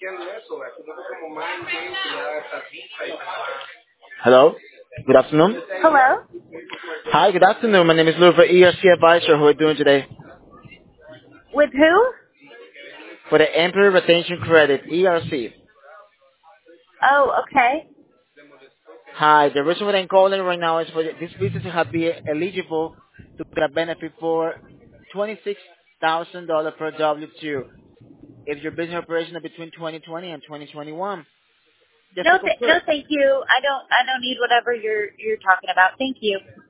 Hello. Good afternoon. Hello? Hi, good afternoon. My name is Lou for ERC Advisor. How are you doing today? With who? For the Employee Retention Credit, ERC. Oh, okay. Hi, the reason why I'm calling right now is for this business to have be eligible to get a benefit for $26,000 per W-2 if your business operation is between 2020 and 2021. Just to No, confirm. thank you. I don't need whatever you're talking about. Thank you.